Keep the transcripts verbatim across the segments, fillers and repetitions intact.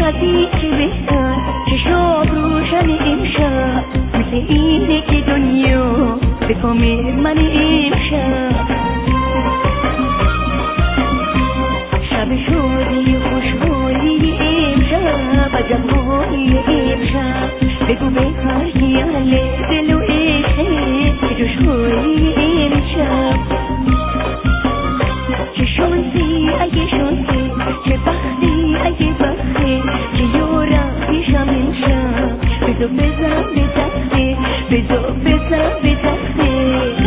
هستی چه بهتر چه شب روشن امشب مثل اینه که دنیا به کام من امشب شب شادی خوشحالی امشب عجب حالی امشب بگو به هر کی اهل دل و عشقه که جوش حالی امشب چه شانسی اگه شانسی چه بختی اگه بختی که یارم پیشم امشب بذار بزنم به تخته بذار بزنم به تخته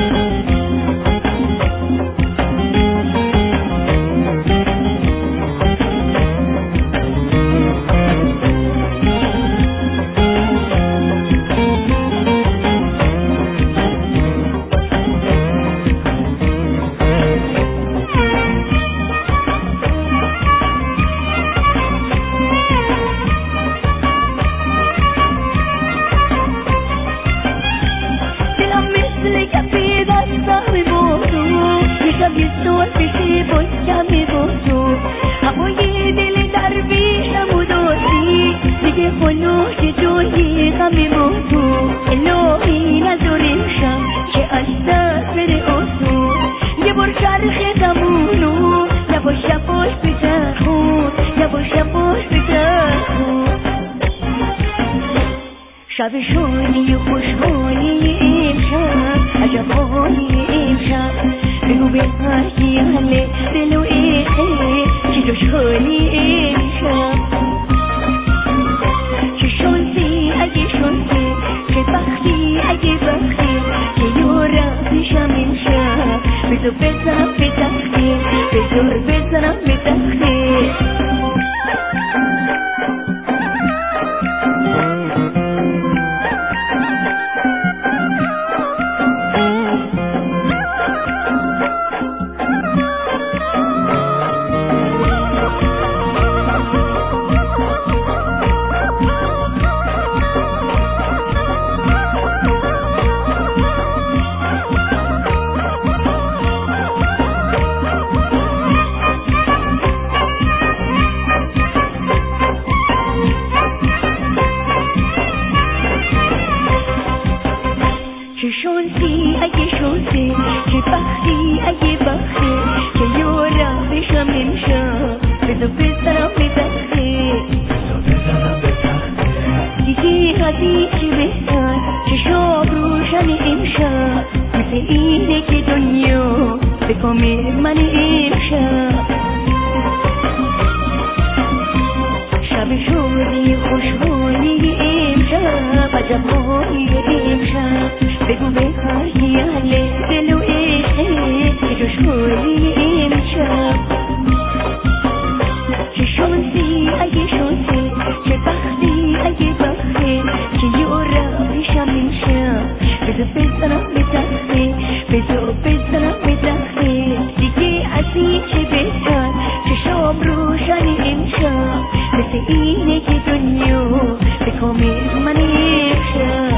شب شادی و خوشحالی امشب عجب حالی امشب بگو به هر کی اهل دل و عشقه که جوش حالی امشب چه شانسی اگه شانسی چه بختی اگه بختی که یارم پیشم امشب بذار بزنم به تخته بذار بزنم به تخته چه بختی اگه بختی که یارم بشم امشب بذار بزنم به تخته دیگه هستی چه بهتر چه شب روشن امشب مثل اینه که دنیا به کام من امشب شب شادی خوشحالی امشب عجب حالی امشب بگو به هر کی اهل دل و عشقه که جوش حالی امشب چه شانسی اگه شانسی چه بختی اگه بختی که یارم پیشم امشب بذار بزنم به تخته بذار بزنم به تخته دیگه هستی چه بهتر چه شب روشن امشب مثل اینه که دنیا به کام من امشب